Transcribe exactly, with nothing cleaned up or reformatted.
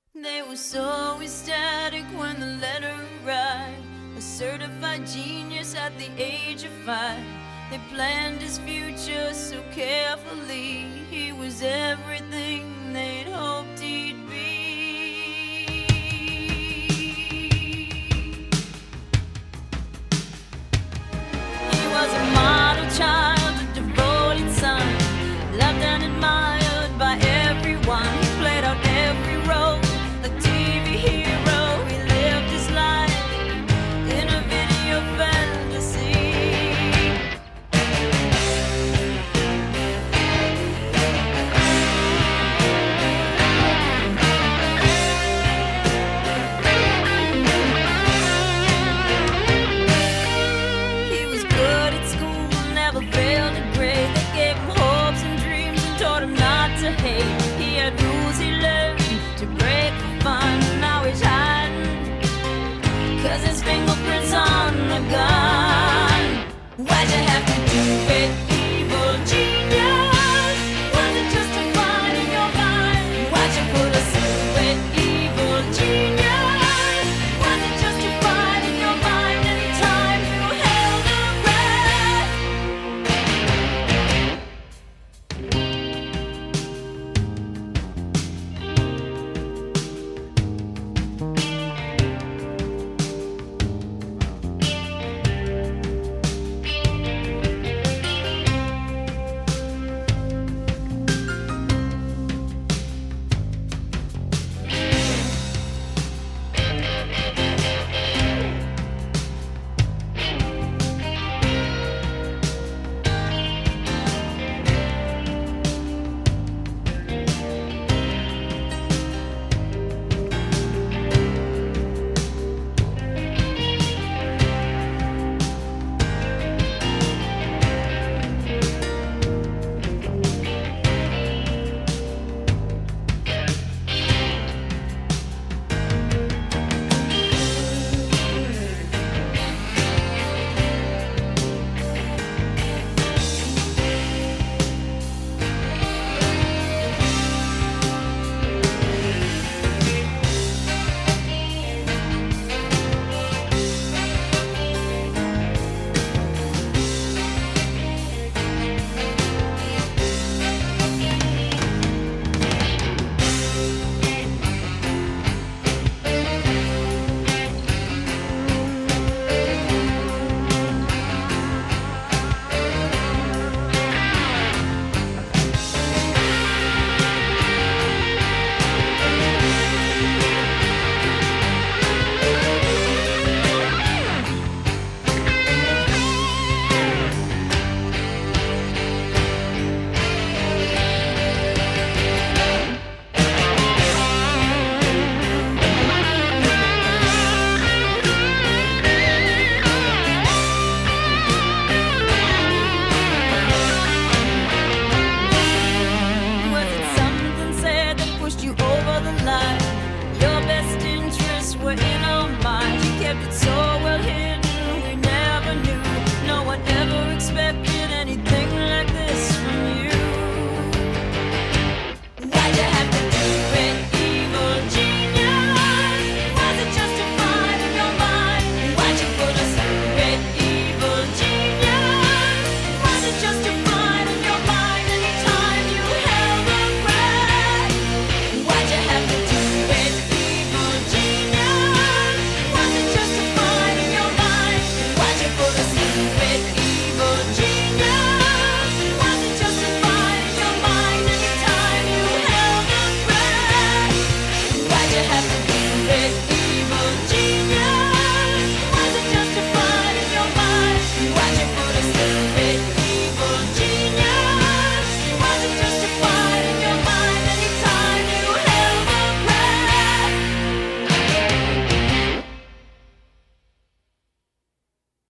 They were so ecstatic when the letter arrived. A certified genius at the age of five. They planned his future so carefully. He was everything they'd hoped he'd be. He was a model child, a devoted son, loved and admired by everyone. He played out every role, a T V hero. He lived his life in a video fantasy. He was good at school, never failed a grade. They gave him hopes and dreams and taught him not to hate. He had rules he learned to break for fun. Now he's hiding, cause his fingerprints on the gun. Why'd you have to do it, evil genius? Was it justified in your mind? Why'd you put us through it, evil genius? Was it justified in your mind? Anytime you held a breath. Was it something said that pushed you over the line? Your best interests were in our minds. You kept it so well hidden, we never knew. No one ever expected